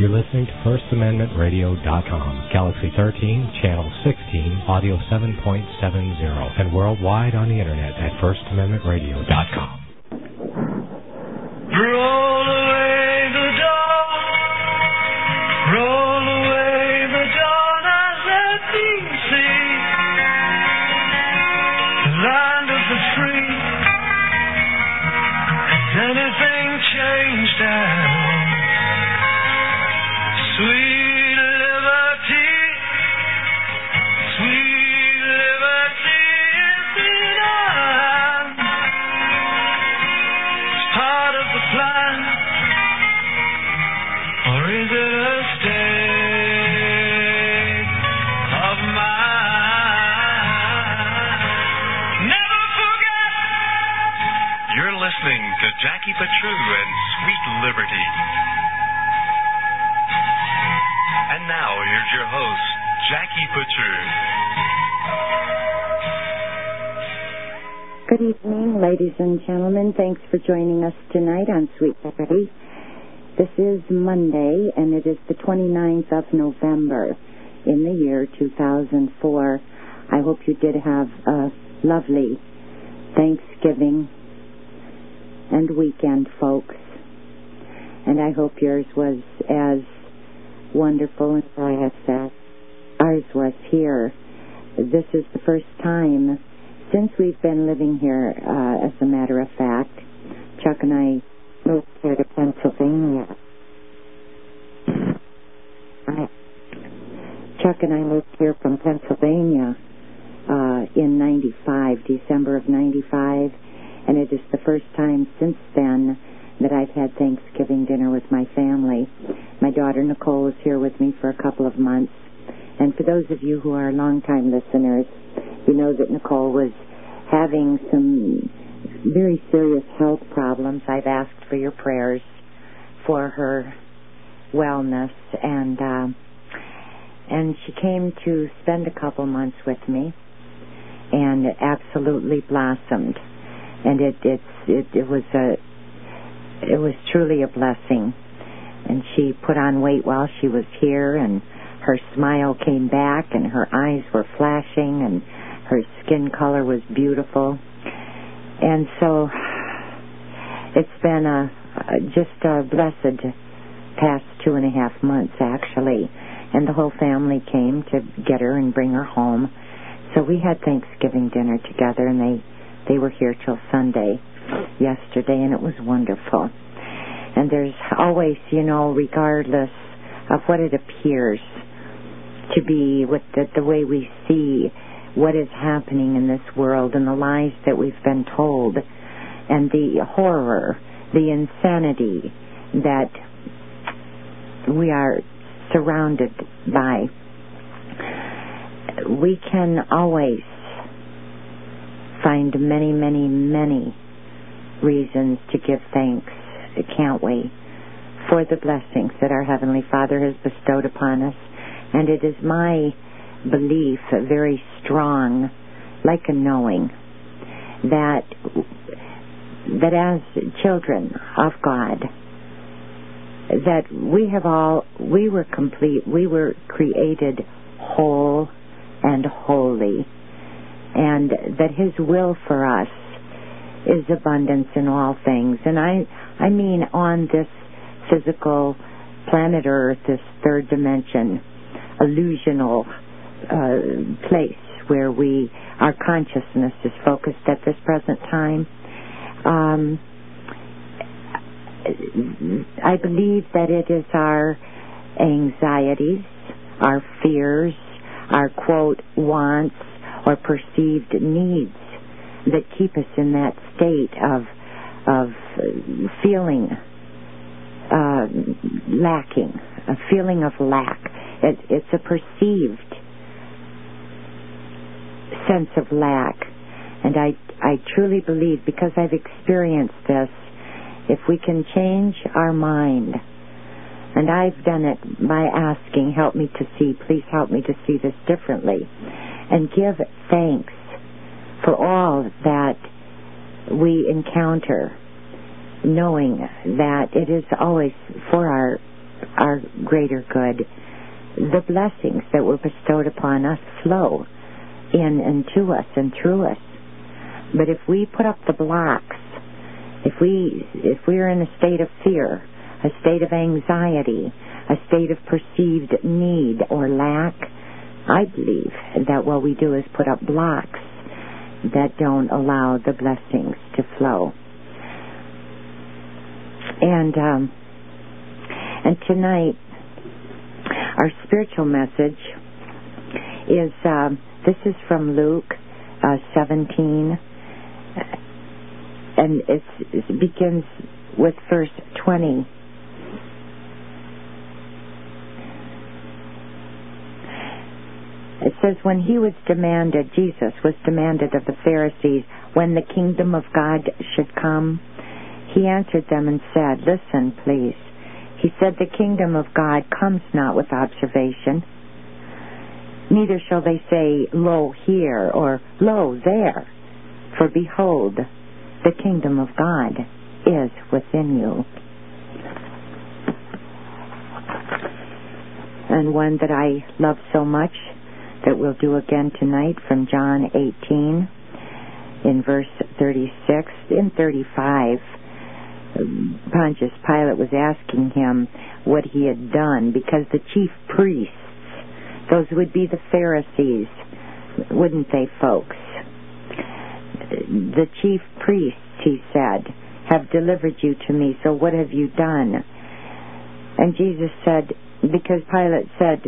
You're listening to FirstAmendmentRadio.com, Galaxy 13, Channel 16, Audio 7.70, and worldwide on the Internet at FirstAmendmentRadio.com. Roll away the dawn, roll away the dawn and let me see the land of the free. Has anything changed now? Sweet liberty, sweet liberty is in our hands. It's part of the plan, or is it a state of mind? Never forget. You're listening to Jackie Petru and Sweet Liberty. And now, here's your host, Jackie Petru. Good evening, ladies and gentlemen. Thanks for joining us tonight on Sweet Liberty. This is Monday, and it is the 29th of November in the year 2004. I hope you did have a lovely Thanksgiving and weekend, folks. And I hope yours was as wonderful and joyous as ours was here. This is the first time since we've been living here, as a matter of fact. Chuck and I moved here to Pennsylvania. Chuck and I moved here from Pennsylvania in 95, December of 95, and it is the first time since then that I've had Thanksgiving dinner with my family. My daughter Nicole was here with me for a couple of months. And for those of you who are longtime listeners, you know that Nicole was having some very serious health problems. I've asked for your prayers for her wellness, and she came to spend a couple months with me, and absolutely blossomed. And it was truly a blessing. And she put on weight while she was here, and her smile came back, and her eyes were flashing, and her skin color was beautiful. And so it's been just a blessed past 2.5 months, actually. And the whole family came to get her and bring her home. So we had Thanksgiving dinner together, and they were here till Sunday yesterday, and it was wonderful. And there's always, regardless of what it appears to be, with the way we see what is happening in this world and the lies that we've been told and the horror, the insanity that we are surrounded by, we can always find many, many, many reasons to give thanks, can't we, for the blessings that our Heavenly Father has bestowed upon us. And it is my belief, very strong, like a knowing, that as children of God, that we were complete, we were created whole and holy, and that His will for us is abundance in all things. And I mean on this physical planet Earth, this third dimension, illusional place where our consciousness is focused at this present time. I believe that it is our anxieties, our fears, our, quote, wants or perceived needs that keep us in that state of feeling lacking, a feeling of lack. It's a perceived sense of lack. And I truly believe, because I've experienced this, if we can change our mind, and I've done it by asking, help me to see, please help me to see this differently, and give thanks for all that we encounter, knowing that it is always for our our greater good. The blessings that were bestowed upon us flow in and to us and through us. But if we put up the blocks, if we're in a state of fear, a state of anxiety, a state of perceived need or lack, I believe that what we do is put up blocks that don't allow the blessings to flow. And tonight, our spiritual message is, this is from Luke 17, and it begins with verse 20. It says, when Jesus was demanded of the Pharisees when the kingdom of God should come, he answered them and said, listen, please. He said, the kingdom of God comes not with observation. Neither shall they say, lo, here, or lo, there. For behold, the kingdom of God is within you. And one that I love so much that we'll do again tonight from John 18 in verse 36. In 35, Pontius Pilate was asking him what he had done, because the chief priests, those would be the Pharisees, wouldn't they, folks? The chief priests, he said, have delivered you to me, so what have you done? And Jesus said, because Pilate said,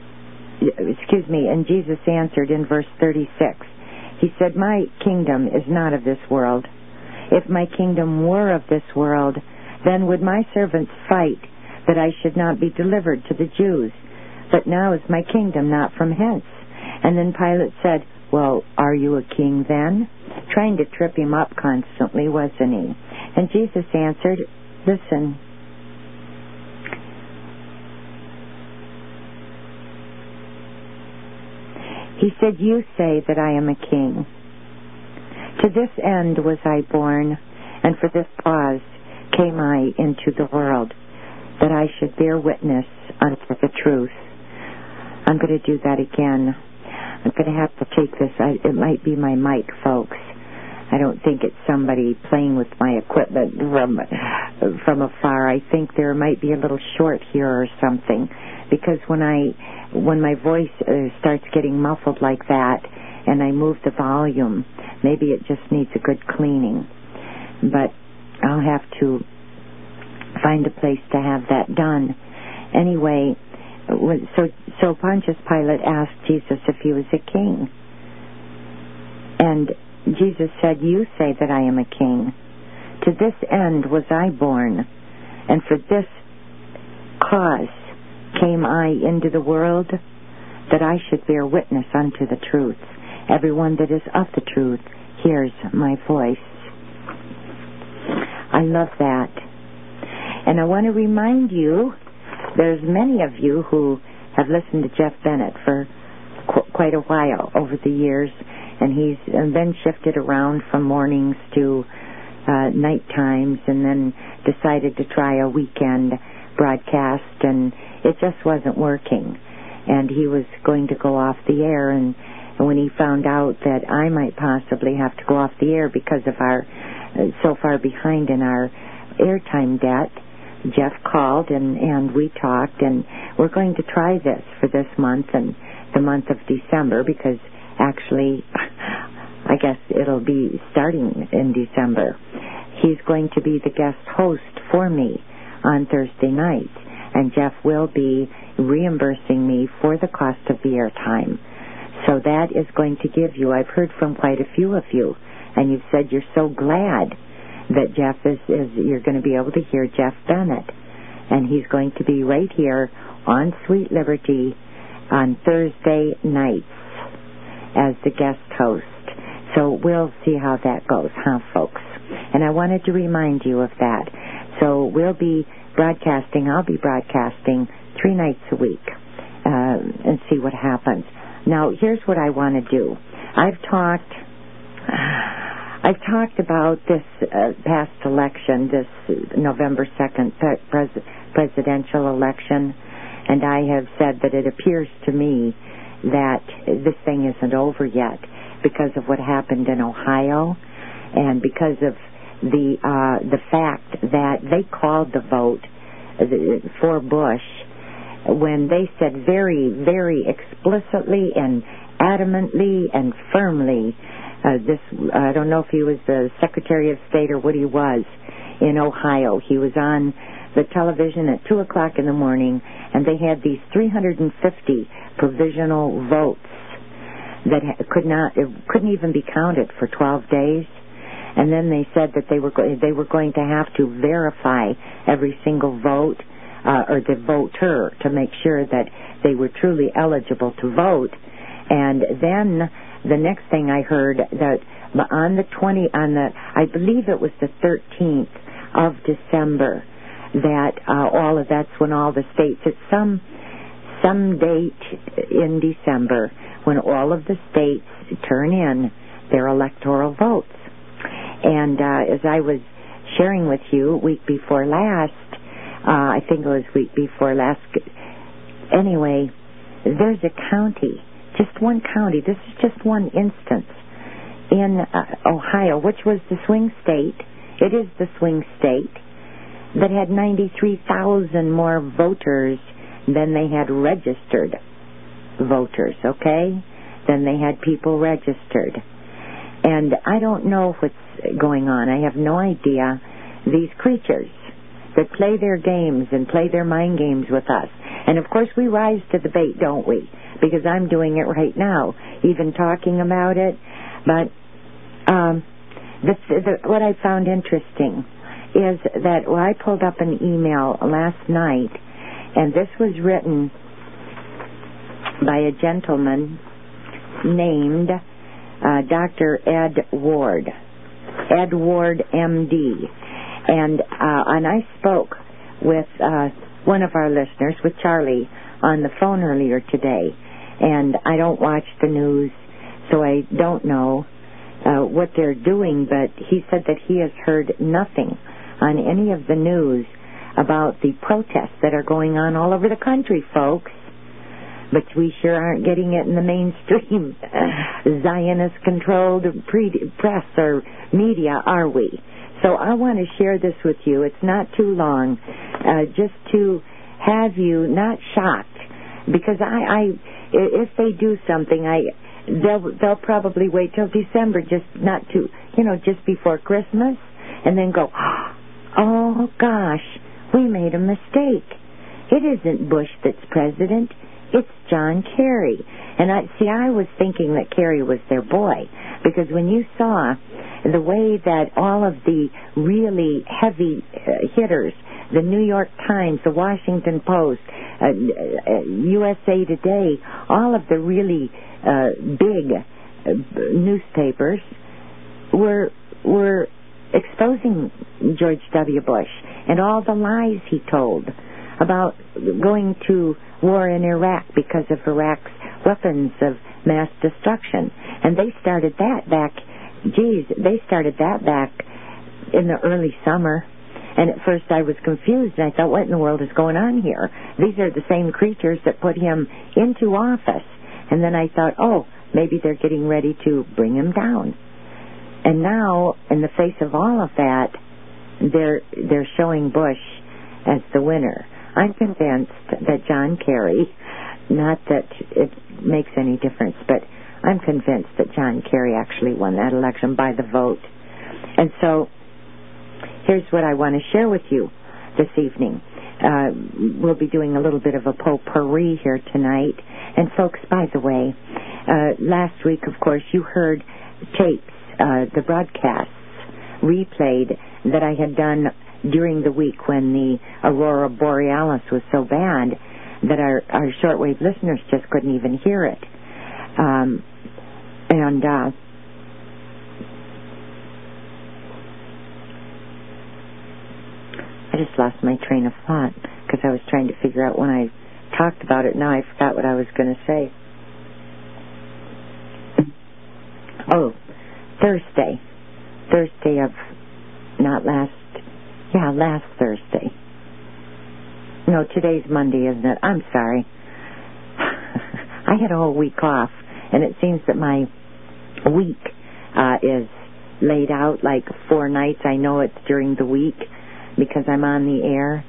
and Jesus answered in verse 36, he said, my kingdom is not of this world. If my kingdom were of this world, then would my servants fight that I should not be delivered to the Jews. But now is my kingdom not from hence. And then Pilate said, well, are you a king then? Trying to trip him up constantly, wasn't he? And Jesus answered, listen. He said, you say that I am a king. To this end was I born, and for this cause came I into the world, that I should bear witness unto the truth. I'm going to do that again. I'm going to have to take this. It might be my mic, folks. I don't think it's somebody playing with my equipment from afar. I think there might be a little short here or something, because when my voice starts getting muffled like that and I move the volume, maybe it just needs a good cleaning. But I'll have to find a place to have that done. Anyway, so Pontius Pilate asked Jesus if he was a king. And Jesus said, you say that I am a king. To this end was I born, and for this cause came I into the world, that I should bear witness unto the truth. Everyone that is of the truth hears my voice. I love that. And I want to remind you, there's many of you who have listened to Jeff Bennett for quite a while over the years, and he's been shifted around from mornings to night times, and then decided to try a weekend broadcast, and it just wasn't working. And he was going to go off the air, and when he found out that I might possibly have to go off the air because of our so far behind in our airtime debt, Jeff called and we talked, and we're going to try this for this month and the month of December, because actually I guess it'll be starting in December. He's going to be the guest host for me on Thursday nights, and Jeff will be reimbursing me for the cost of the airtime. So that is going to give you, I've heard from quite a few of you, and you've said you're so glad that Jeff you're going to be able to hear Jeff Bennett. And he's going to be right here on Sweet Liberty on Thursday nights as the guest host. So we'll see how that goes, huh, folks? And I wanted to remind you of that. So we'll be broadcasting, I'll be broadcasting 3 nights a week and see what happens. Now, here's what I want to do. I've talked I've talked about this past election, this November 2nd presidential election, and I have said that it appears to me that this thing isn't over yet because of what happened in Ohio and because of the fact that they called the vote for Bush when they said very, very explicitly and adamantly and firmly, I don't know if he was the Secretary of State or what he was in Ohio. He was on the television at 2 o'clock in the morning, and they had these 350 provisional votes that couldn't even be counted for 12 days. And then they said that they were going to have to verify every single vote or the voter to make sure that they were truly eligible to vote. And then the next thing I heard that I believe it was the 13th of December, that that's when all the states, at some date in December, when all of the states turn in their electoral votes. And as I was sharing with you week before last, I think it was week before last, anyway, there's a county, just one county, this is just one instance, in Ohio, which was the swing state, it is the swing state, that had 93,000 more voters than they had registered voters, okay? Then they had people registered. And I don't know what's going on. I have no idea. These creatures that play their games and play their mind games with us. And of course we rise to the bait, don't we? Because I'm doing it right now, even talking about it. But what I found interesting is that I pulled up an email last night, and this was written by a gentleman named Dr. Ed Ward, MD. And I spoke with one of our listeners, with Charlie, on the phone earlier today. And I don't watch the news, so I don't know what they're doing, but he said that he has heard nothing on any of the news about the protests that are going on all over the country, folks. But we sure aren't getting it in the mainstream Zionist-controlled press or media, are we? So I want to share this with you. It's not too long, just to have you not shocked, because if they do something, they'll probably wait till December, just before Christmas, and then go, oh gosh, we made a mistake. It isn't Bush that's president. It's John Kerry. And I was thinking that Kerry was their boy, because when you saw the way that all of the really heavy hitters, the New York Times, the Washington Post, USA Today, all of the really big newspapers were exposing George W. Bush and all the lies he told about going to war in Iraq because of Iraq's weapons of mass destruction. And they started that back in the early summer. And at first I was confused, and I thought, what in the world is going on here? These are the same creatures that put him into office. And then I thought, oh, maybe they're getting ready to bring him down. And now, in the face of all of that, they're showing Bush as the winner. I'm convinced that John Kerry, not that it makes any difference, but I'm convinced that John Kerry actually won that election by the vote. And so here's what I want to share with you this evening. We'll be doing a little bit of a potpourri here tonight. And folks, by the way, last week, of course, you heard tapes, the broadcasts replayed that I had done during the week when the Aurora Borealis was so bad that our shortwave listeners just couldn't even hear it. I just lost my train of thought because I was trying to figure out when I talked about it. Now I forgot what I was going to say. Oh, Thursday. Thursday of, last Thursday. No, today's Monday, isn't it? I'm sorry. I had a whole week off, and it seems that my week is laid out like 4 nights. I know it's during the week because I'm on the air,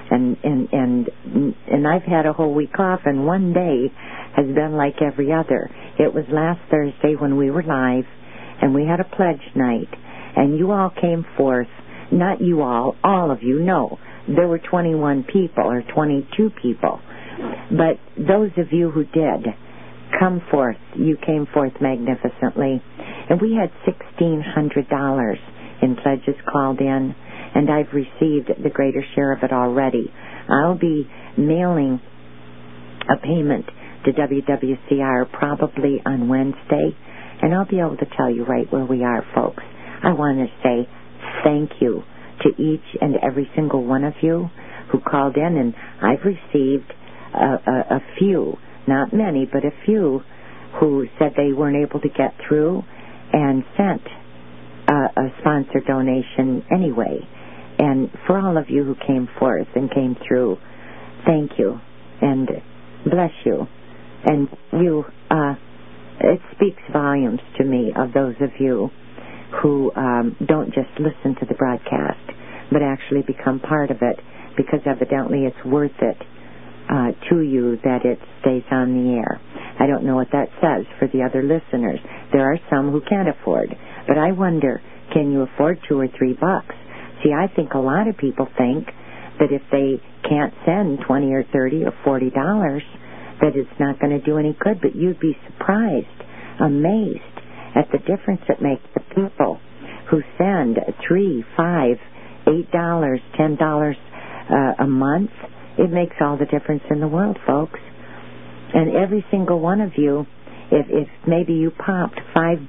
and I've had a whole week off, and one day has been like every other. It was last Thursday when we were live, and we had a pledge night, and you all came forth. Not you all of you, no. There were 21 people or 22 people. But those of you who did come forth, you came forth magnificently. And we had $1,600 in pledges called in, and I've received the greater share of it already. I'll be mailing a payment to WWCR probably on Wednesday, and I'll be able to tell you right where we are, folks. I want to say thank you to each and every single one of you who called in, and I've received a few, not many, but a few who said they weren't able to get through and sent a sponsor donation anyway. And for all of you who came forth and came through, thank you and bless you. And you, it speaks volumes to me of those of you who don't just listen to the broadcast, but actually become part of it, because evidently it's worth it to you that it stays on the air. I don't know what that says for the other listeners. There are some who can't afford, but I wonder, can you afford $2 or $3? See, I think a lot of people think that if they can't send $20 or $30 or $40, that it's not going to do any good, but you'd be surprised, amazed at the difference it makes to people who send $3, $5, $8, $10 a month. It makes all the difference in the world, folks. And every single one of you, if maybe you popped $5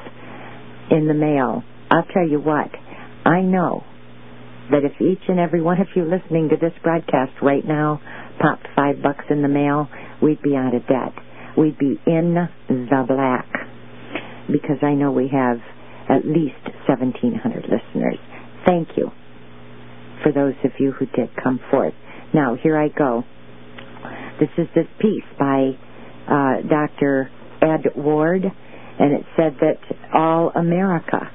in the mail, I'll tell you what, I know that if each and every one of you listening to this broadcast right now popped $5 in the mail, we'd be out of debt. We'd be in the black, because I know we have at least 1,700 listeners. Thank you for those of you who did come forth. Now, here I go. This is this piece by Dr. Ed Ward, and it said that all America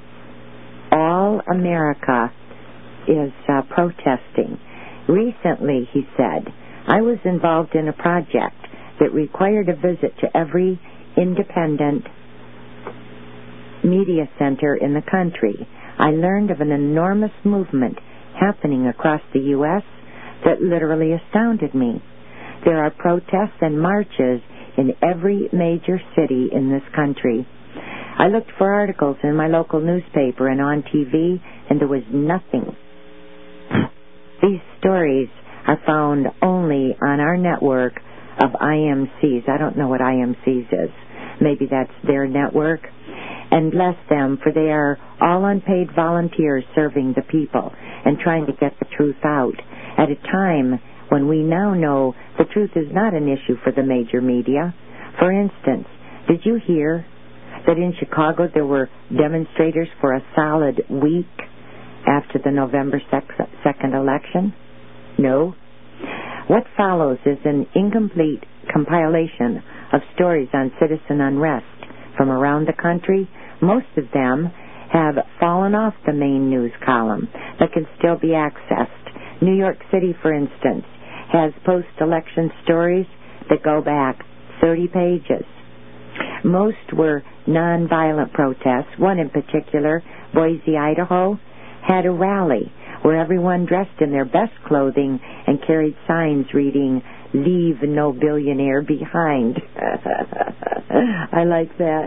is protesting. Recently, he said, I was involved in a project that required a visit to every independent media center in the country. I learned of an enormous movement happening across the U.S. that literally astounded me. There are protests and marches in every major city in this country. I looked for articles in my local newspaper and on TV, and there was nothing. These stories are found only on our network of IMCs. I don't know what IMCs is. Maybe that's their network. And bless them, for they are all unpaid volunteers serving the people and trying to get the truth out at a time when we now know the truth is not an issue for the major media. For instance, did you hear that in Chicago there were demonstrators for a solid week after the November 2nd election? No. What follows is an incomplete compilation of stories on citizen unrest from around the country. Most of them have fallen off the main news column but can still be accessed. New York City, for instance, has post-election stories that go back 30 pages. Most were nonviolent protests. One in particular, Boise, Idaho, had a rally where everyone dressed in their best clothing and carried signs reading, "Leave no billionaire behind." I like that.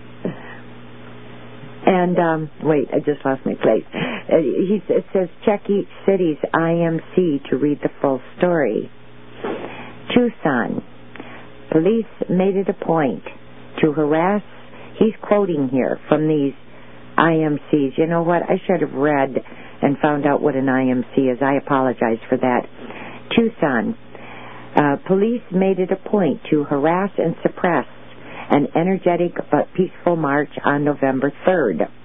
And, wait, I just lost my place. It says, check each city's IMC to read the full story. Tucson, police made it a point to harass, he's quoting here from these IMCs. You know what? I should have read and found out what an IMC is. I apologize for that. Tucson, police made it a point to harass and suppress an energetic but peaceful march on November 3rd.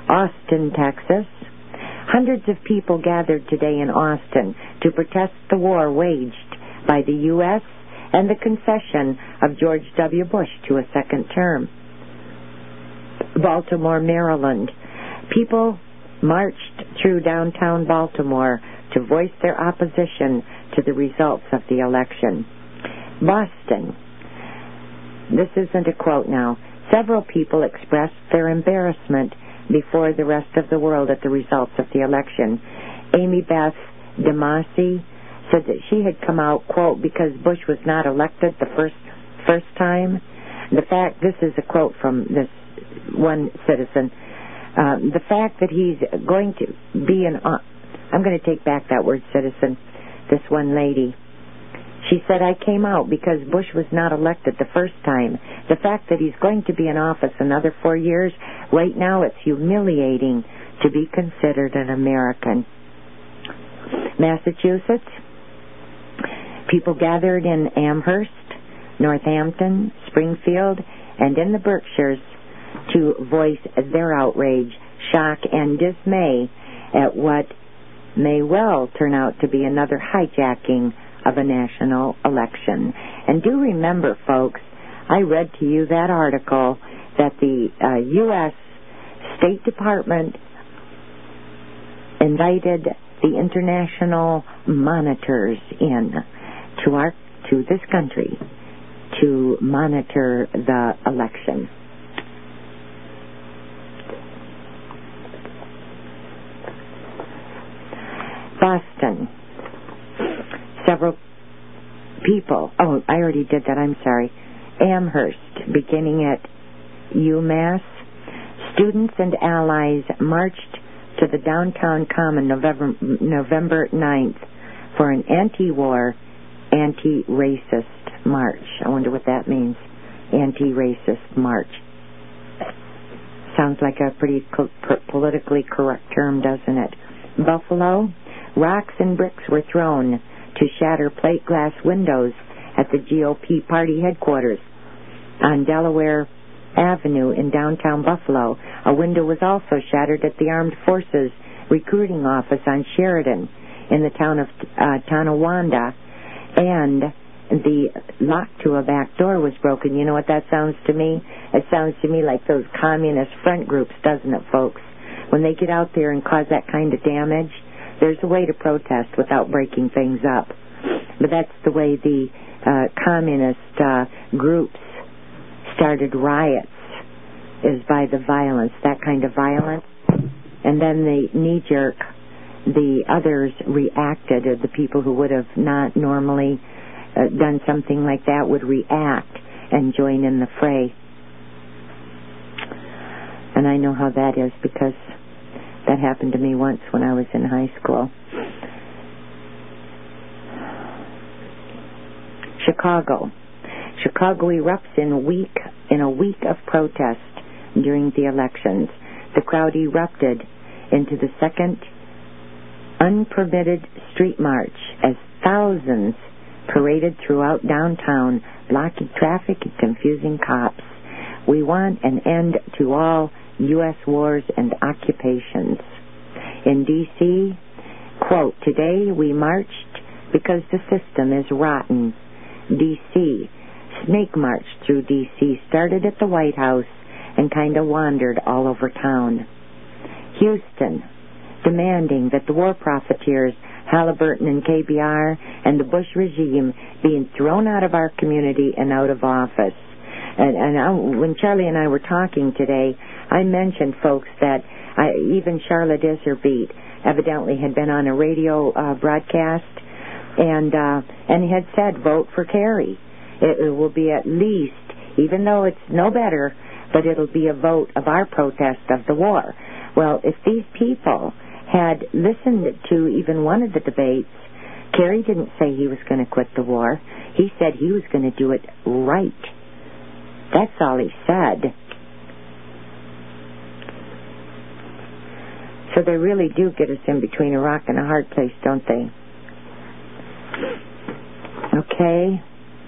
Austin, Texas. Hundreds of people gathered today in Austin to protest the war waged by the U.S. and the concession of George W. Bush to a second term. Baltimore, Maryland. People marched through downtown Baltimore to voice their opposition to the results of the election. Boston. This isn't a quote now. Several people expressed their embarrassment before the rest of the world at the results of the election. Amy Beth DeMasi said that she had come out, quote, because Bush was not elected the first time. This is a quote from this one citizen. The fact that he's going to be I'm going to take back that word citizen, this one lady. She said, I came out because Bush was not elected the first time. The fact that he's going to be in office another 4 years, right now it's humiliating to be considered an American. Massachusetts. People gathered in Amherst, Northampton, Springfield, and in the Berkshires to voice their outrage, shock, and dismay at what may well turn out to be another hijacking of a national election. And do remember, folks, I read to you that article that the U.S. State Department invited the international monitors in to this country to monitor the election. Boston. Several people. Oh, I already did that. I'm sorry. Amherst, beginning at UMass. Students and allies marched to the downtown Common November 9th for an anti-war, anti-racist march. I wonder what that means. Anti-racist march. Sounds like a pretty politically correct term, doesn't it? Buffalo. Rocks and bricks were thrown to shatter plate glass windows at the GOP party headquarters. On Delaware Avenue in downtown Buffalo, a window was also shattered at the Armed Forces recruiting office on Sheridan in the town of Tonawanda, and the lock to a back door was broken. You know what that sounds to me? It sounds to me like those communist front groups, doesn't it, folks? When they get out there and cause that kind of damage, there's a way to protest without breaking things up. But that's the way the communist groups started riots, is by the violence, that kind of violence. And then the knee-jerk, the others reacted, or the people who would have not normally done something like that would react and join in the fray. And I know how that is because that happened to me once when I was in high school. Chicago. Chicago erupts in a week of protest during the elections. The crowd erupted into the second unpermitted street march as thousands paraded throughout downtown, blocking traffic and confusing cops. We want an end to all U.S. wars and occupations. In D.C., quote, today we marched because the system is rotten. D.C. Snake march through D.C. started at the White House and kind of wandered all over town. Houston, demanding that the war profiteers, Halliburton and KBR, and the Bush regime being thrown out of our community and out of office. When Charlie and I were talking today, I mentioned, folks, that even Charlotte Iserbeat evidently had been on a radio broadcast and had said, vote for Kerry. It will be at least, even though it's no better, but it'll be a vote of our protest of the war. Well, if these people had listened to even one of the debates, Kerry didn't say he was going to quit the war. He said he was going to do it right. That's all he said. So they really do get us in between a rock and a hard place, don't they? Okay.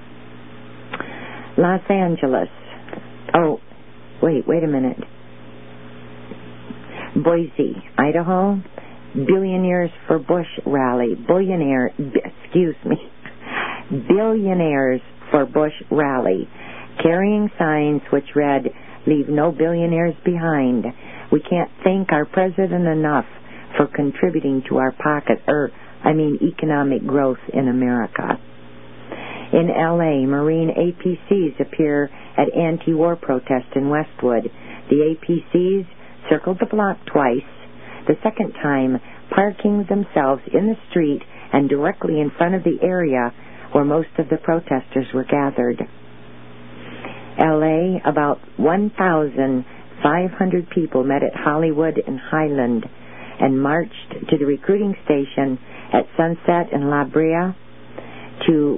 Los Angeles. Oh, wait a minute. Boise, Idaho, Billionaires for Bush rally. Billionaires for Bush rally, carrying signs which read, "Leave no billionaires behind. We can't thank our president enough for contributing to our economic growth in America." In L.A., Marine APCs appear at anti-war protest in Westwood. The APCs circled the block twice, the second time parking themselves in the street and directly in front of the area where most of the protesters were gathered. L.A., about 1,500 people met at Hollywood and Highland and marched to the recruiting station at Sunset and La Brea, to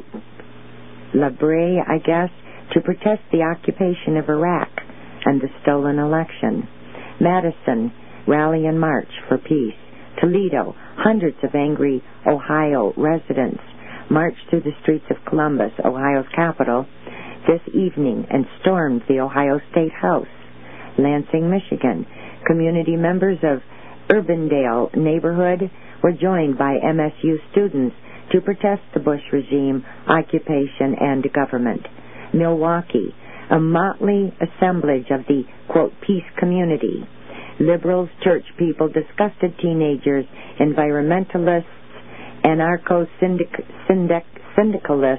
protest the occupation of Iraq and the stolen election. Madison, rally and march for peace. Toledo, hundreds of angry Ohio residents marched through the streets of Columbus, Ohio's capital, this evening and stormed the Ohio State House. Lansing, Michigan, community members of Urbandale neighborhood were joined by MSU students to protest the Bush regime, occupation, and government. Milwaukee, a motley assemblage of the, quote, peace community. Liberals, church people, disgusted teenagers, environmentalists, anarcho-syndicalists,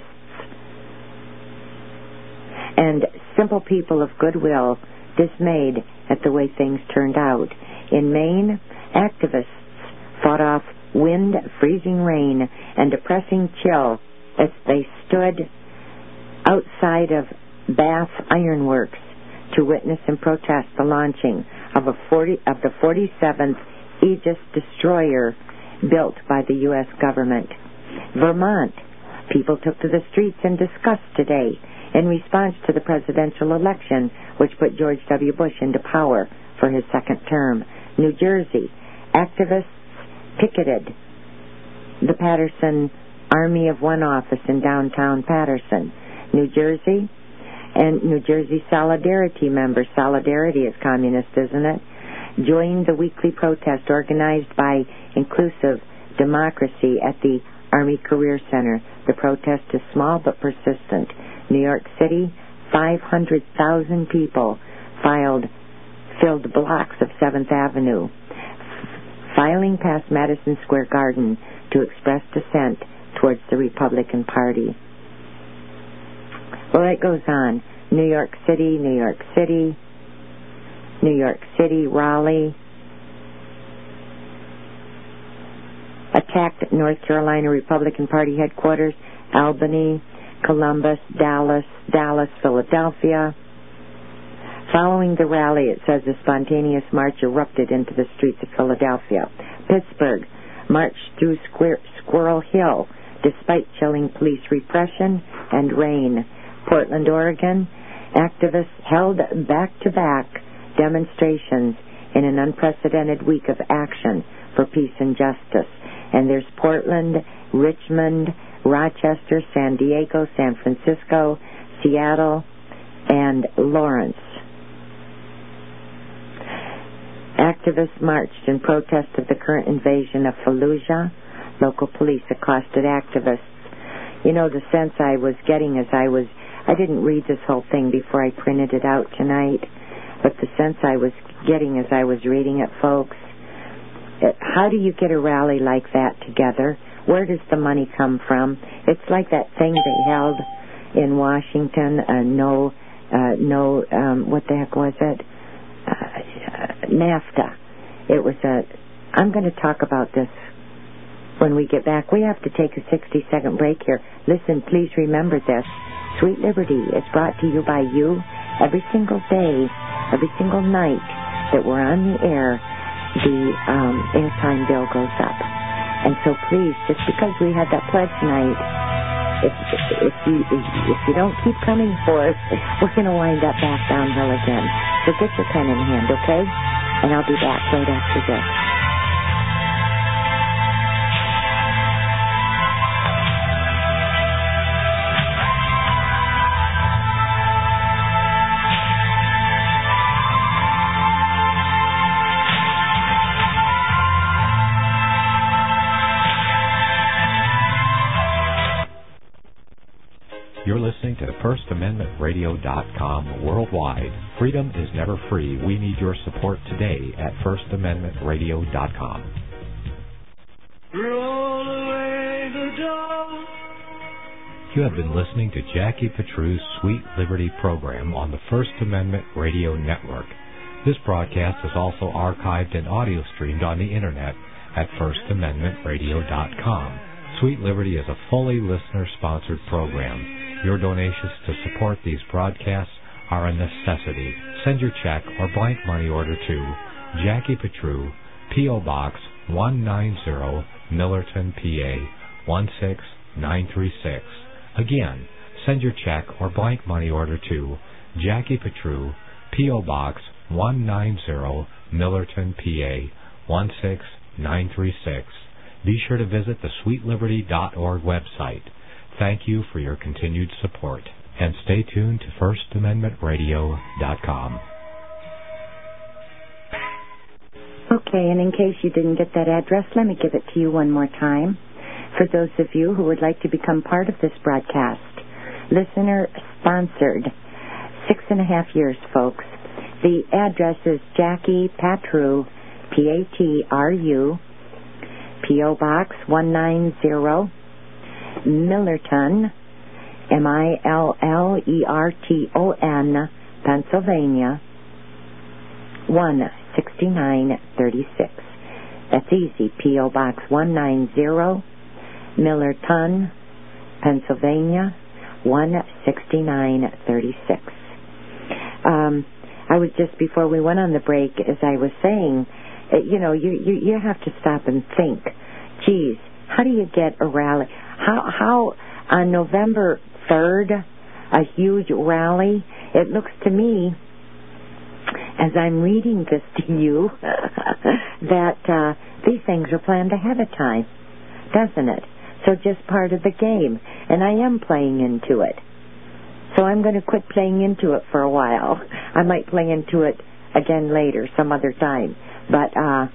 and simple people of goodwill dismayed at the way things turned out. In Maine, activists fought off wind, freezing rain, and depressing chill as they stood outside of Bath Ironworks to witness and protest the launching of the 47th Aegis destroyer built by the U.S. government. Vermont, people took to the streets in disgust today in response to the presidential election, which put George W. Bush into power for his second term. New Jersey, activists picketed the Patterson Army of One office in downtown Patterson. New Jersey Solidarity members, Solidarity is communist, isn't it, joined the weekly protest organized by Inclusive Democracy at the Army Career Center. The protest is small but persistent. New York City, 500,000 people filled blocks of 7th Avenue, filing past Madison Square Garden to express dissent towards the Republican Party. Well, it goes on. New York City, Raleigh, attacked North Carolina Republican Party headquarters, Albany, Columbus, Dallas, Philadelphia. Following the rally, it says a spontaneous march erupted into the streets of Philadelphia. Pittsburgh marched through Squirrel Hill despite chilling police repression and rain. Portland, Oregon, activists held back-to-back demonstrations in an unprecedented week of action for peace and justice. And there's Portland, Richmond, Rochester, San Diego, San Francisco, Seattle, and Lawrence. Activists marched in protest of the current invasion of Fallujah. Local police accosted activists. You know, the sense I was getting as I didn't read this whole thing before I printed it out tonight, but the sense I was getting as I was reading it, folks, how do you get a rally like that together? Where does the money come from? It's like that thing they held in Washington, what the heck was it? NAFTA. It was I'm going to talk about this when we get back. We have to take a 60-second break here. Listen, please remember this. Sweet Liberty is brought to you by you every single day, every single night that we're on the air. The airtime bill goes up. And so please, just because we had that pledge night, if you don't keep coming for us, we're going to wind up back downhill again. So get your pen in hand, okay? And I'll be back right after this. You're listening to FirstAmendmentRadio.com worldwide. Freedom is never free. We need your support today at FirstAmendmentRadio.com. Roll away the dawn. You have been listening to Jackie Petru's Sweet Liberty program on the First Amendment Radio Network. This broadcast is also archived and audio streamed on the Internet at FirstAmendmentRadio.com. Sweet Liberty is a fully listener-sponsored program. Your donations to support these broadcasts are a necessity. Send your check or blank money order to Jackie Petru, P.O. Box 190, Millerton, PA 16936. Again, send your check or blank money order to Jackie Petru, P.O. Box 190, Millerton, PA 16936. Be sure to visit the sweetliberty.org website. Thank you for your continued support. And stay tuned to FirstAmendmentRadio.com. Okay, and in case you didn't get that address, let me give it to you one more time. For those of you who would like to become part of this broadcast, listener-sponsored, 6.5 years, folks. The address is Jackie Petru, P-A-T-R-U, P.O. Box 190, Millerton, M-I-L-L-E-R-T-O-N, Pennsylvania, 16936. That's easy. P.O. Box 190, Millerton, Pennsylvania, 16936. I was just, before we went on the break, as I was saying, you have to stop and think, geez, how do you get a rally? How on November 3rd, a huge rally? It looks to me, as I'm reading this to you, that these things are planned ahead of time, doesn't it? So just part of the game. And I am playing into it. So I'm going to quit playing into it for a while. I might play into it again later, some other time. But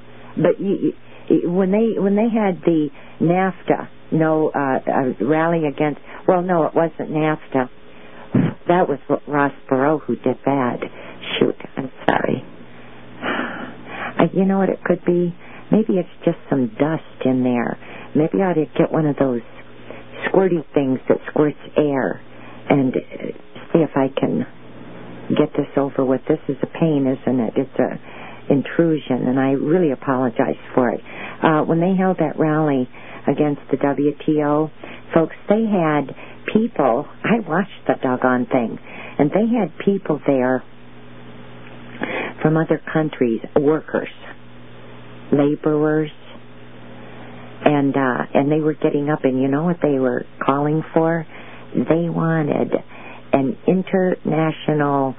when they had the NAFTA, rally against, well, no, it wasn't NAFTA. That was Ross Perot who did that. Shoot, I'm sorry. You know what it could be? Maybe it's just some dust in there. Maybe I ought to get one of those squirty things that squirts air and see if I can get this over with. This is a pain, isn't it? It's a intrusion, and I really apologize for it. When they held that rally against the WTO, folks, they had people, I watched the doggone thing, and they had people there from other countries, workers, laborers, and they were getting up, and you know what they were calling for? They wanted an international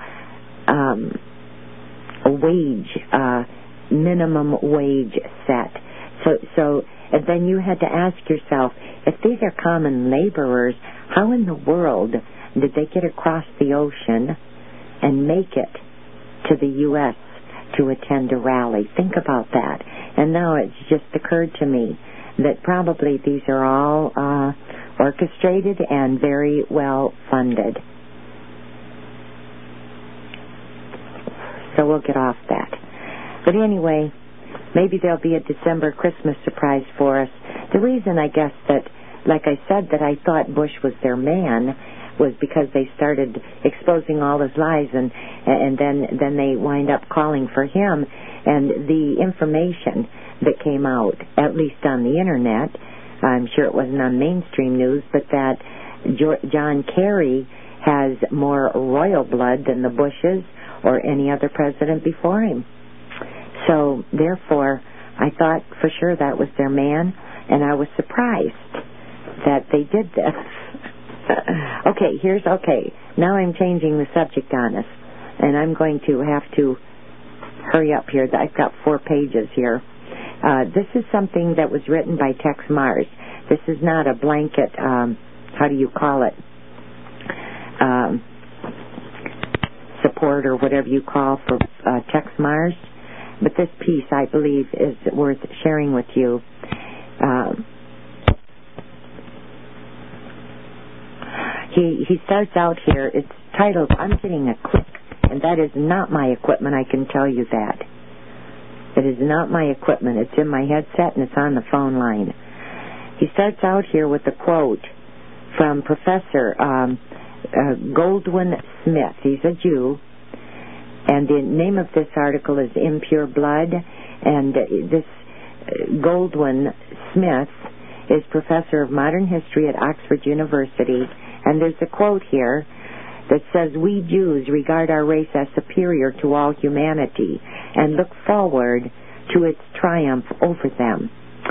minimum wage set. So and then you had to ask yourself, if these are common laborers, how in the world did they get across the ocean and make it to the U.S. to attend a rally? Think about that. And now it's just occurred to me that probably these are all orchestrated and very well funded. So we'll get off that. But anyway, maybe there'll be a December Christmas surprise for us. The reason, I guess, that, like I said, that I thought Bush was their man was because they started exposing all his lies, and then they wind up calling for him. And the information that came out, at least on the Internet, I'm sure it wasn't on mainstream news, but that John Kerry has more royal blood than the Bushes or any other president before him. So, therefore, I thought for sure that was their man, and I was surprised that they did this. Okay, now I'm changing the subject on us, and I'm going to have to hurry up here. I've got 4 pages here. This is something that was written by Tex Mars. This is not a blanket, how do you call it, support or whatever you call for Tex Mars. But this piece, I believe, is worth sharing with you. He starts out here, it's titled, I'm Getting a Click, and that is not my equipment, I can tell you that. It is not my equipment. It's in my headset and it's on the phone line. He starts out here with a quote from Professor Goldwin Smith. He's a Jew, and the name of this article is Impure Blood, and this Goldwin Smith is professor of modern history at Oxford University, and there's a quote here that says, "We Jews regard our race as superior to all humanity and look forward to its triumph over them."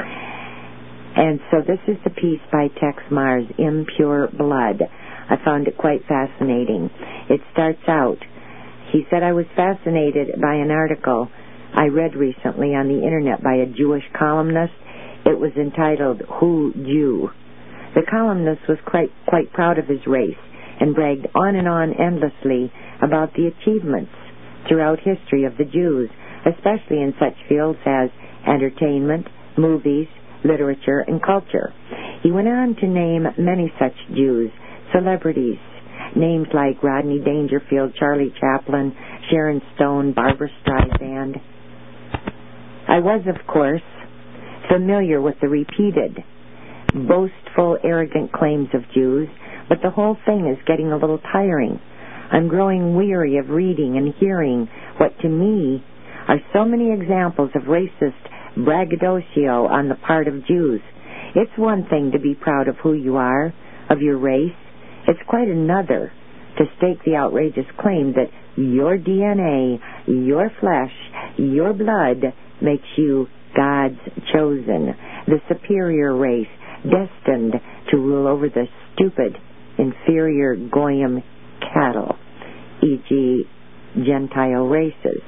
And so this is the piece by Tex Mars, Impure Blood. I found it quite fascinating. It starts out, he said, "I was fascinated by an article I read recently on the internet by a Jewish columnist. It was entitled, Who Jew? The columnist was quite proud of his race and bragged on and on endlessly about the achievements throughout history of the Jews, especially in such fields as entertainment, movies, literature, and culture. He went on to name many such Jews, celebrities, names like Rodney Dangerfield, Charlie Chaplin, Sharon Stone, Barbra Streisand. I was, of course, familiar with the repeated, boastful, arrogant claims of Jews, but the whole thing is getting a little tiring. I'm growing weary of reading and hearing what to me are so many examples of racist braggadocio on the part of Jews. It's one thing to be proud of who you are, of your race. It's quite another to stake the outrageous claim that your DNA, your flesh, your blood makes you God's chosen, the superior race, destined to rule over the stupid, inferior Goyim cattle, e.g. Gentile races.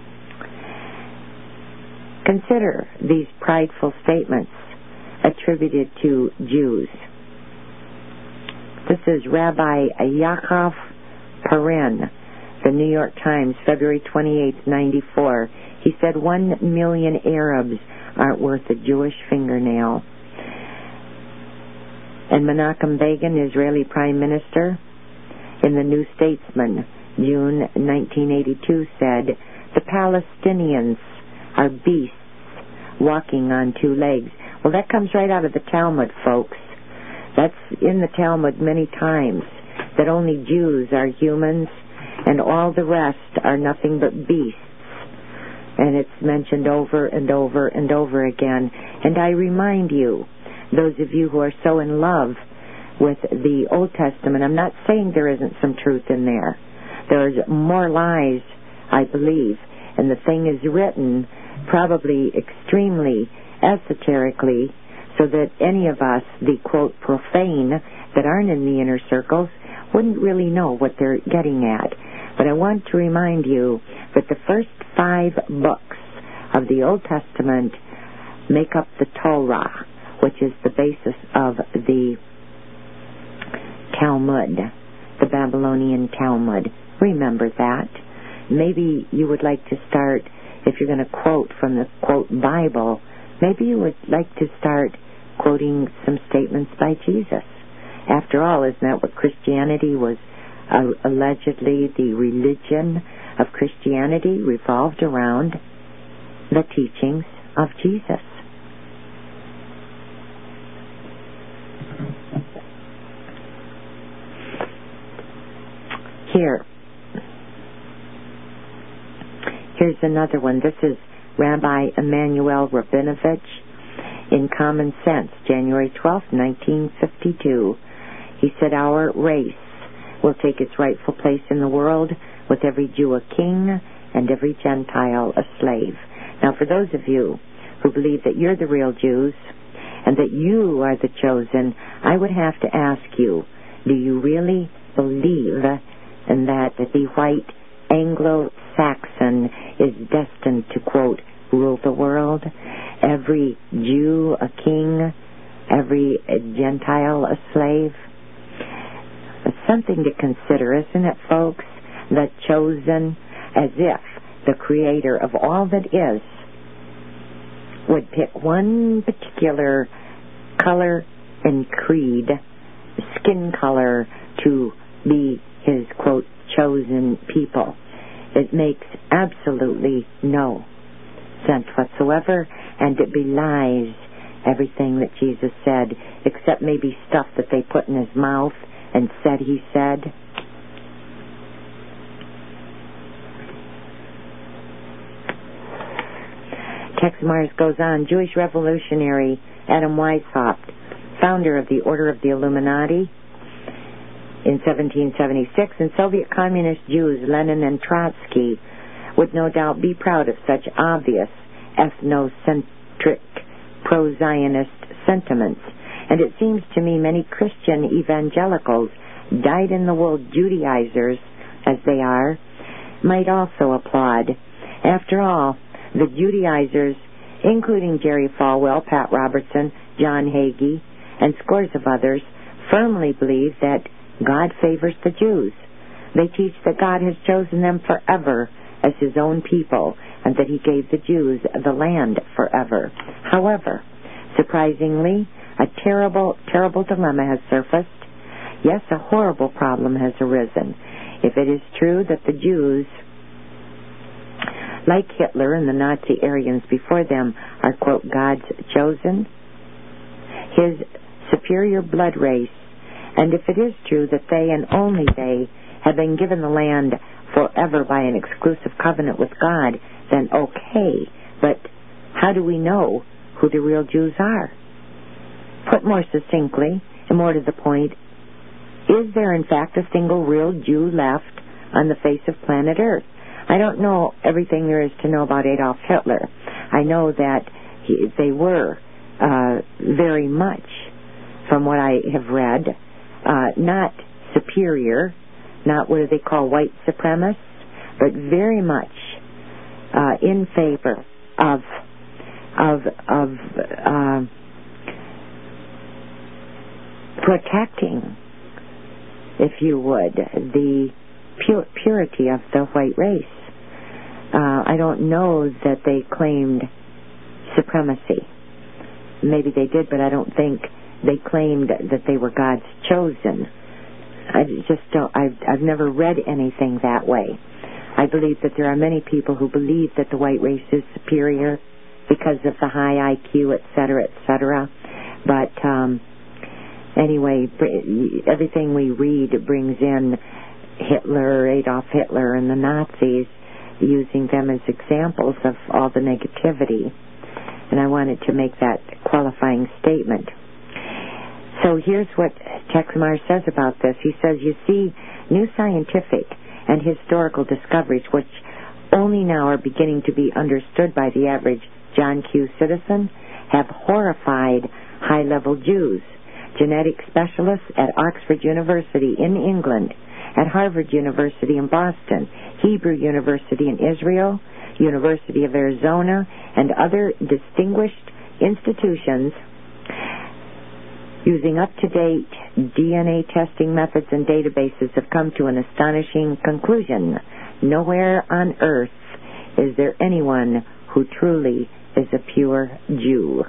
Consider these prideful statements attributed to Jews. This is Rabbi Yaakov Perrin, the New York Times, February 28, 94. He said 1 million Arabs aren't worth a Jewish fingernail. And Menachem Begin, Israeli Prime Minister, in the New Statesman, June 1982, said, "The Palestinians are beasts walking on two legs." Well, that comes right out of the Talmud, folks. That's in the Talmud many times, that only Jews are humans and all the rest are nothing but beasts. And it's mentioned over and over and over again. And I remind you, those of you who are so in love with the Old Testament, I'm not saying there isn't some truth in there. There's more lies, I believe, and the thing is written probably extremely esoterically so that any of us, the quote profane, that aren't in the inner circles, wouldn't really know what they're getting at. But I want to remind you that the first 5 books of the Old Testament make up the Torah, which is the basis of the Talmud, the Babylonian Talmud. Remember that. Maybe you would like to start, if you're going to quote from the quote Bible, maybe you would like to start quoting some statements by Jesus. After all, isn't that what Christianity was? Allegedly, the religion of Christianity revolved around the teachings of Jesus. Here's another one. This is Rabbi Emanuel Rabinovich in Common Sense, January 12, 1952. He said, "Our race will take its rightful place in the world, with every Jew a king and every Gentile a slave." Now, for those of you who believe that you're the real Jews and that you are the chosen, I would have to ask you, do you really believe in that the white Anglo-Saxon is destined to, quote, rule the world? Every Jew a king, every Gentile a slave? It's something to consider, isn't it, folks? The chosen, as if the creator of all that is would pick one particular color and creed, skin color, to be his, quote, chosen people. It makes absolutely no sense whatsoever, and it belies everything that Jesus said, except maybe stuff that they put in his mouth and said he said. Tex Mars goes on. Jewish revolutionary Adam Weishaupt, founder of the Order of the Illuminati in 1776, and Soviet communist Jews Lenin and Trotsky would no doubt be proud of such obvious ethnocentric pro-Zionist sentiments. And it seems to me many Christian evangelicals, dyed-in-the-wool Judaizers as they are, might also applaud. After all, the Judaizers, including Jerry Falwell, Pat Robertson, John Hagee, and scores of others, firmly believe that God favors the Jews. They teach that God has chosen them forever as his own people, and that he gave the Jews the land forever. However, surprisingly, a terrible, terrible dilemma has surfaced. Yes, a horrible problem has arisen. If it is true that the Jews, like Hitler and the Nazi Aryans before them, are, quote, God's chosen, his superior blood race, and if it is true that they and only they have been given the land forever by an exclusive covenant with God, then okay, but how do we know who the real Jews are? Put more succinctly, and more to the point, is there in fact a single real Jew left on the face of planet Earth? I don't know everything there is to know about Adolf Hitler. I know that they were very much, from what I have read, not superior, not what do they call white supremacists, but very much in favor of protecting, if you would, the purity of the white race. I don't know that they claimed supremacy. Maybe they did, but I don't think they claimed that they were God's chosen. I just don't. I've never read anything that way. I believe that there are many people who believe that the white race is superior because of the high IQ, etc., etc. But anyway, everything we read brings in Hitler, Adolf Hitler, and the Nazis, using them as examples of all the negativity. And I wanted to make that qualifying statement. So here's what Tex Mars says about this. He says, you see, new scientific and historical discoveries, which only now are beginning to be understood by the average John Q. citizen, have horrified high-level Jews. Genetic specialists at Oxford University in England, at Harvard University in Boston, Hebrew University in Israel, University of Arizona, and other distinguished institutions using up-to-date DNA testing methods and databases have come to an astonishing conclusion. Nowhere on earth is there anyone who truly is a pure Jew.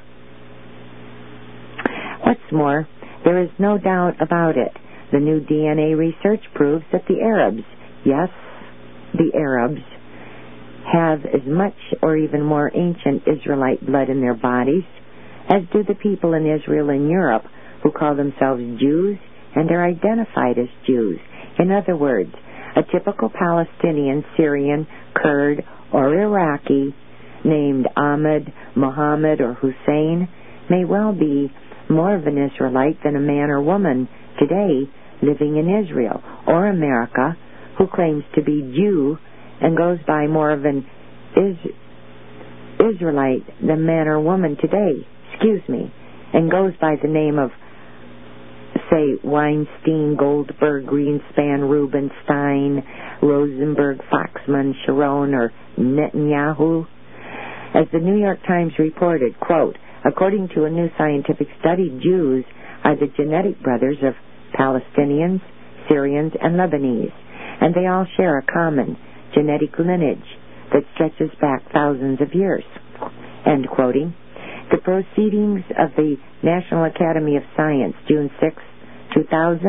What's more, there is no doubt about it. The new DNA research proves that the Arabs, yes, the Arabs, have as much or even more ancient Israelite blood in their bodies as do the people in Israel and Europe who call themselves Jews and are identified as Jews. In other words, a typical Palestinian, Syrian, Kurd, or Iraqi named Ahmed, Mohammed, or Hussein may well be more of an Israelite than a man or woman today living in Israel or America who claims to be Jew and goes by more of an Israelite than man or woman today, and goes by the name of, say, Weinstein, Goldberg, Greenspan, Rubenstein, Rosenberg, Foxman, Sharon, or Netanyahu. As the New York Times reported, quote, according to a new scientific study, Jews are the genetic brothers of Palestinians, Syrians, and Lebanese, and they all share a common genetic lineage that stretches back thousands of years. End quoting. The proceedings of the National Academy of Science, June 6, 2000,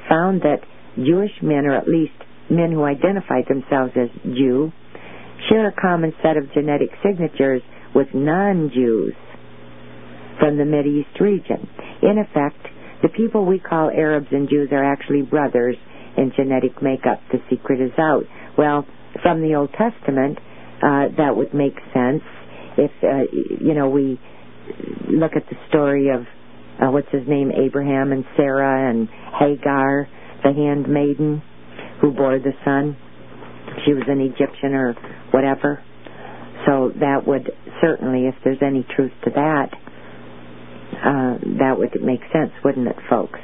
found that Jewish men, or at least men who identified themselves as Jew, share a common set of genetic signatures with non-Jews from the Mideast region. In effect, the people we call Arabs and Jews are actually brothers in genetic makeup. The secret is out. Well, from the Old Testament, that would make sense if, we look at the story of, Abraham and Sarah and Hagar, the handmaiden who bore the son. She was an Egyptian or whatever. So that would certainly, if there's any truth to that, that would make sense, wouldn't it, folks?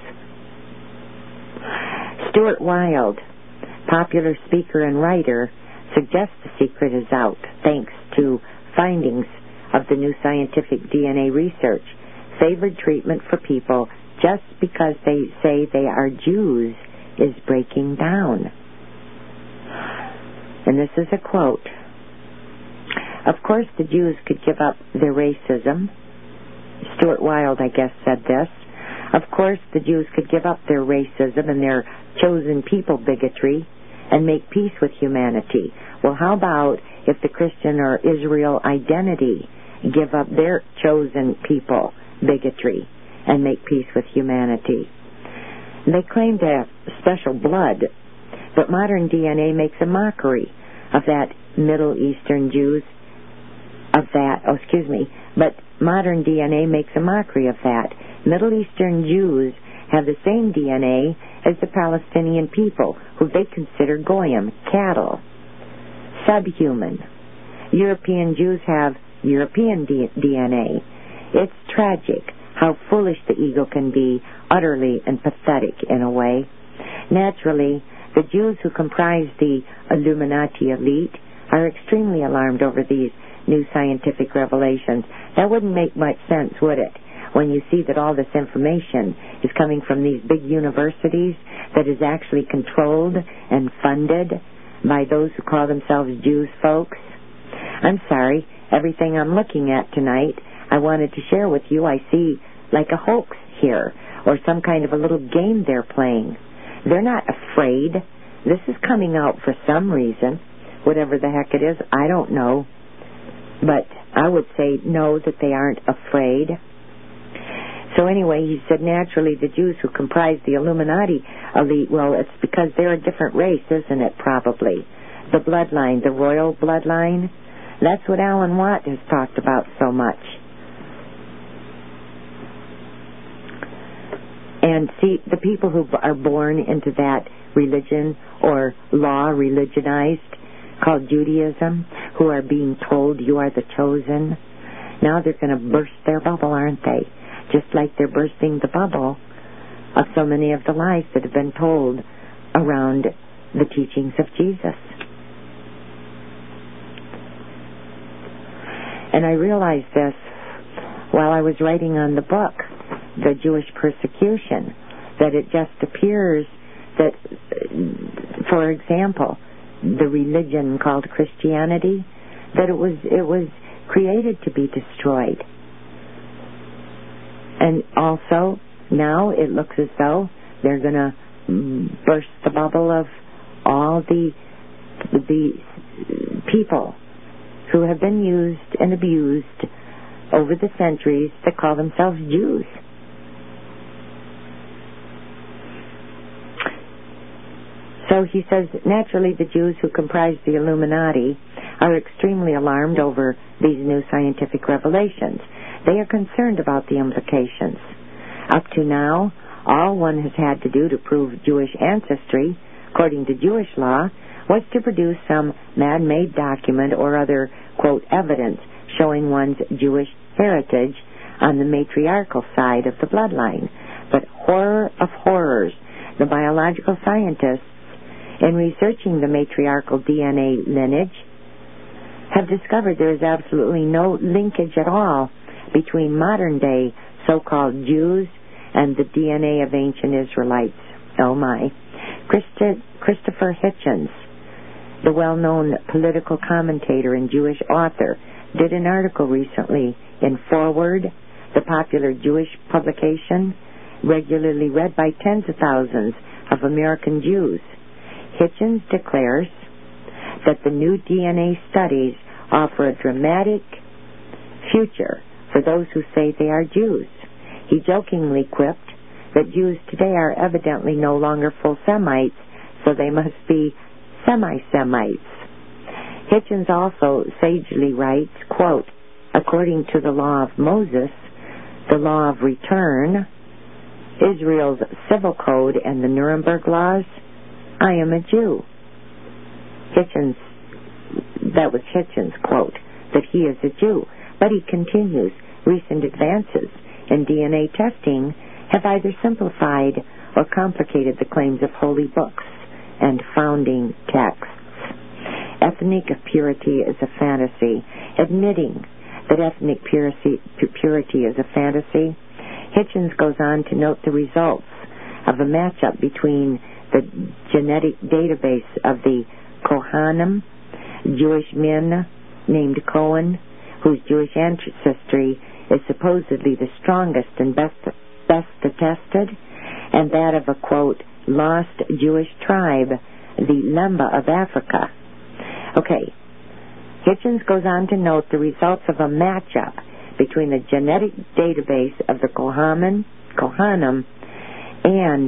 Stuart Wilde, popular speaker and writer, suggests the secret is out thanks to findings of the new scientific DNA research. Favored treatment for people just because they say they are Jews is breaking down. And this is a quote. Of course, the Jews could give up their racism. Stuart Wilde, I guess, said this. Of course, the Jews could give up their racism and their chosen people bigotry and make peace with humanity. Well, how about if the Christian or Israel identity give up their chosen people bigotry and make peace with humanity? They claim to have special blood, but modern DNA makes a mockery of that Middle Eastern Jews, but modern DNA makes a mockery of that. Middle Eastern Jews have the same DNA as the Palestinian people, who they consider goyim, cattle, subhuman. European Jews have European DNA. It's tragic how foolish the ego can be, utterly and pathetic in a way. Naturally, the Jews who comprise the Illuminati elite are extremely alarmed over these new scientific revelations. That wouldn't make much sense, would it, when you see that all this information is coming from these big universities that is actually controlled and funded by those who call themselves Jews, folks? I'm sorry, everything I'm looking at tonight, I wanted to share with you. I see like a hoax here, or some kind of a little game they're playing. They're not afraid. This is coming out for some reason. Whatever the heck it is, I don't know. But I would say no, that they aren't afraid. So anyway, he said, naturally, the Jews who comprise the Illuminati elite, well, it's because they're a different race, isn't it, probably? The bloodline, the royal bloodline, that's what Alan Watt has talked about so much. And see, the people who are born into that religion or law religionized, called Judaism, who are being told you are the chosen, now they're going to burst their bubble, aren't they? Just like they're bursting the bubble of so many of the lies that have been told around the teachings of Jesus. And I realized this while I was writing on the book, The Jewish Persecution, that it just appears that, for example, the religion called Christianity, that it was created to be destroyed. And also, now it looks as though they're going to burst the bubble of all the people who have been used and abused over the centuries that call themselves Jews. So he says, naturally, the Jews who comprise the Illuminati are extremely alarmed over these new scientific revelations. They are concerned about the implications. Up to now, all one has had to do to prove Jewish ancestry, according to Jewish law, was to produce some man-made document or other, quote, evidence showing one's Jewish heritage on the matriarchal side of the bloodline. But horror of horrors, the biological scientists, in researching the matriarchal DNA lineage, have discovered there is absolutely no linkage at all between modern-day so-called Jews and the DNA of ancient Israelites. Oh my. Christopher Hitchens, the well-known political commentator and Jewish author, did an article recently in Forward, the popular Jewish publication, regularly read by tens of thousands of of American Jews. Hitchens declares that the new DNA studies offer a dramatic future for those who say they are Jews. He jokingly quipped that Jews today are evidently no longer full Semites, so they must be semi-Semites. Hitchens also sagely writes, quote, according to the law of Moses, the law of return, Israel's civil code, and the Nuremberg laws, I am a Jew. That was Hitchens' quote, that he is a Jew. But he continues, recent advances in DNA testing have either simplified or complicated the claims of holy books and founding texts. Ethnic purity is a fantasy. Admitting that ethnic purity is a fantasy, Hitchens goes on to note the results of a matchup between the genetic database of the Kohanim, Jewish men named Cohen, whose Jewish ancestry is supposedly the strongest and best attested, and that of a, quote, lost Jewish tribe, the Lemba of Africa. Okay, Hitchens goes on to note the results of a matchup between the genetic database of the Kohanim and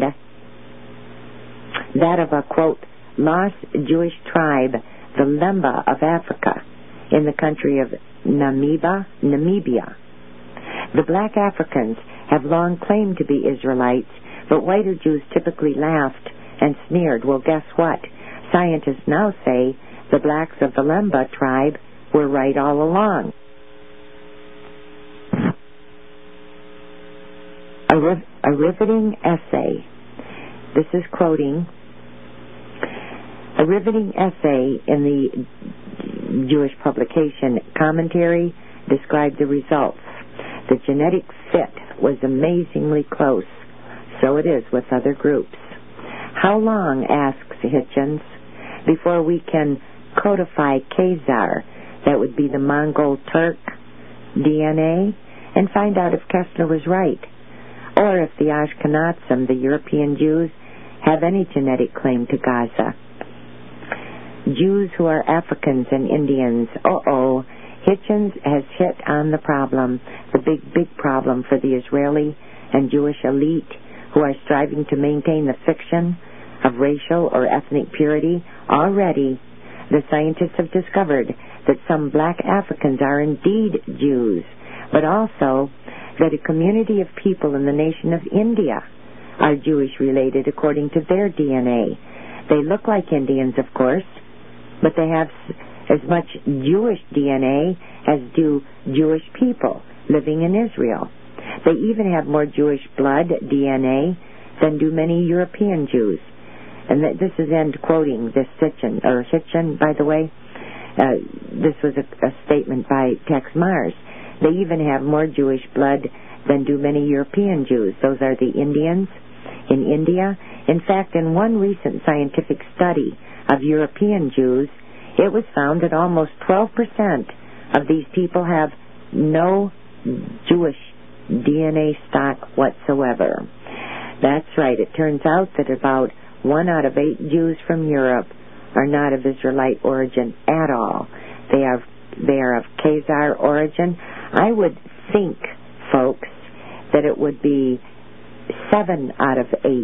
that of a, quote, lost Jewish tribe, the Lemba of Africa, in the country of Namibia. The black Africans have long claimed to be Israelites, but whiter Jews typically laughed and sneered. Well, guess what? Scientists now say the blacks of the Lemba tribe were right all along. A riveting essay. This is quoting a riveting essay in the Jewish publication Commentary described the results. The genetic fit was amazingly close. So it is with other groups. How long, asks Hitchens, before we can codify Khazar, that would be the Mongol Turk DNA, and find out if Kessler was right, or if the Ashkenazim, the European Jews, have any genetic claim to Gaza? Jews who are Africans and Indians, Hitchens has hit on the problem, the big problem for the Israeli and Jewish elite who are striving to maintain the fiction of racial or ethnic purity. Already, the scientists have discovered that some black Africans are indeed Jews, but also that a community of people in the nation of India are Jewish related according to their DNA. They look like Indians, of course, but they have as much Jewish DNA as do Jewish people living in Israel. They even have more Jewish blood DNA than do many European Jews. And this is end quoting this Hitchen, by the way. This was a statement by Tex Mars. They even have more Jewish blood than do many European Jews. Those are the Indians in India. In fact, in one recent scientific study of European Jews, it was found that almost 12% of these people have no Jewish DNA stock whatsoever. That's right. It turns out that about 1 out of 8 Jews from Europe are not of Israelite origin at all. They are of Khazar origin. I would think, folks, that it would be 7 out of 8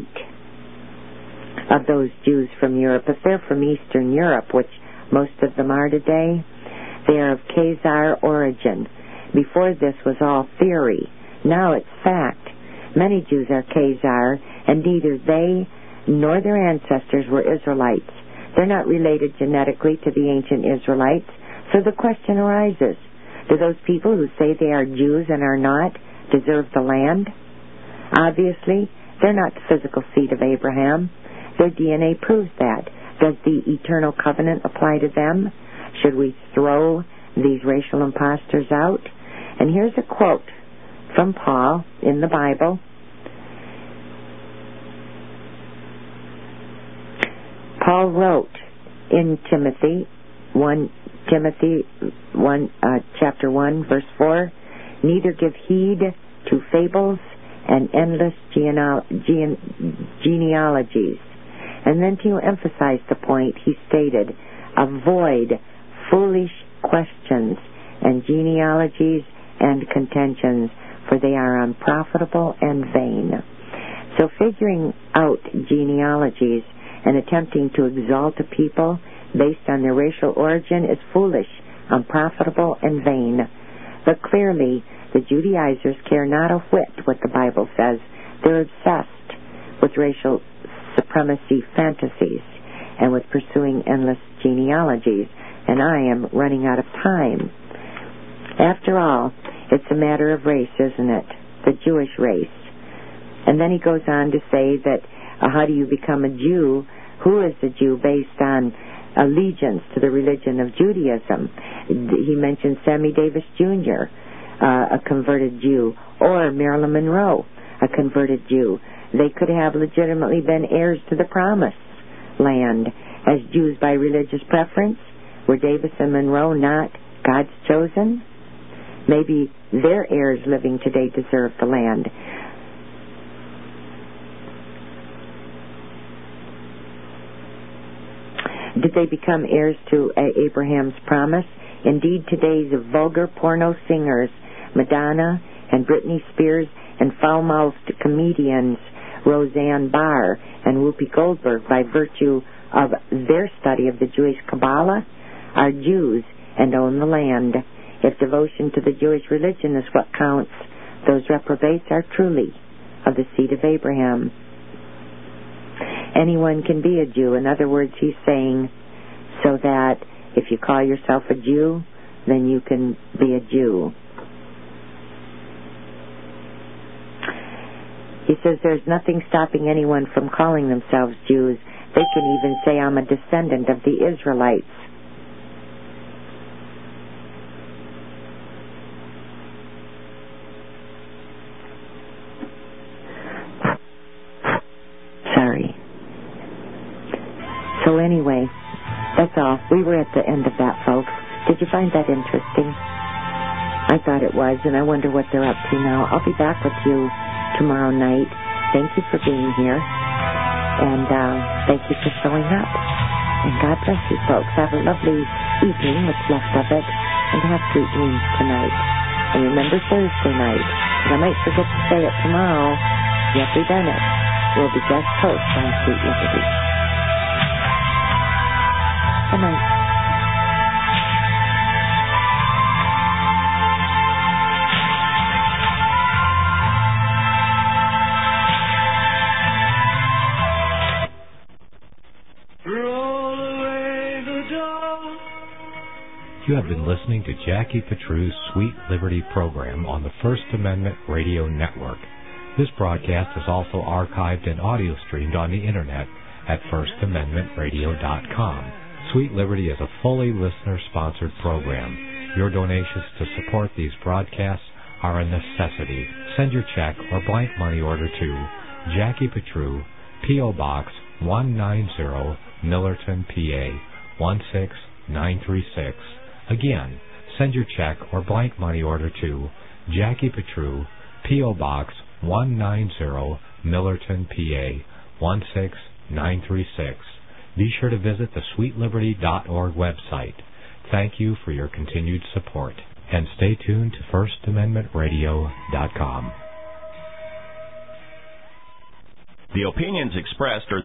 of those Jews from Europe. If they're from Eastern Europe, which most of them are today, they are of Khazar origin. Before this was all theory. Now it's fact. Many Jews are Khazar, and neither they nor their ancestors were Israelites. They're not related genetically to the ancient Israelites. So the question arises, do those people who say they are Jews and are not deserve the land? Obviously, they're not the physical seed of Abraham. Their DNA proves that. Does the eternal covenant apply to them? Should we throw these racial imposters out? And here's a quote from Paul in the Bible. Paul wrote in Timothy 1, chapter 1, verse 4, neither give heed to fables and endless genealogies, And then to emphasize the point, he stated, avoid foolish questions and genealogies and contentions, for they are unprofitable and vain. So figuring out genealogies and attempting to exalt a people based on their racial origin is foolish, unprofitable, and vain. But clearly, the Judaizers care not a whit what the Bible says. They're obsessed with racial supremacy fantasies and with pursuing endless genealogies, and I am running out of time. After all, it's a matter of race, isn't it? The Jewish race. And then he goes on to say that how do you become a Jew? Who is a Jew based on allegiance to the religion of Judaism? He mentioned Sammy Davis Jr., a converted Jew, or Marilyn Monroe, a converted Jew. They could have legitimately been heirs to the promised land as Jews by religious preference. Were Davis and Monroe not God's chosen? Maybe their heirs living today deserve the land. Did they become heirs to Abraham's promise? Indeed, today's vulgar porno singers, Madonna and Britney Spears, and foul-mouthed comedians, Roseanne Barr and Whoopi Goldberg, by virtue of their study of the Jewish Kabbalah, are Jews and own the land. If devotion to the Jewish religion is what counts, those reprobates are truly of the seed of Abraham. Anyone can be a Jew. In other words, he's saying so that if you call yourself a Jew, then you can be a Jew. He says there's nothing stopping anyone from calling themselves Jews. They can even say, I'm a descendant of the Israelites. Sorry. So anyway, that's all. We were at the end of that, folks. Did you find that interesting? I thought it was, and I wonder what they're up to now. I'll be back with you tomorrow night. Thank you for being here, and thank you for showing up. And God bless you, folks. Have a lovely evening, what's left of it, and have sweet dreams tonight. And remember Thursday night, because I might forget to say it tomorrow, Jeffrey Bennett will be guest host on Sweet Liberty. Good night. You have been listening to Jackie Petru's Sweet Liberty program on the First Amendment Radio Network. This broadcast is also archived and audio streamed on the Internet at firstamendmentradio.com. Sweet Liberty is a fully listener-sponsored program. Your donations to support these broadcasts are a necessity. Send your check or blank money order to Jackie Petru, P.O. Box 190, Millerton, PA 16936. Again, send your check or blank money order to Jackie Petru, P.O. Box 190, Millerton, PA 16936. Be sure to visit the sweetliberty.org website. Thank you for your continued support. And stay tuned to firstamendmentradio.com. The opinions expressed are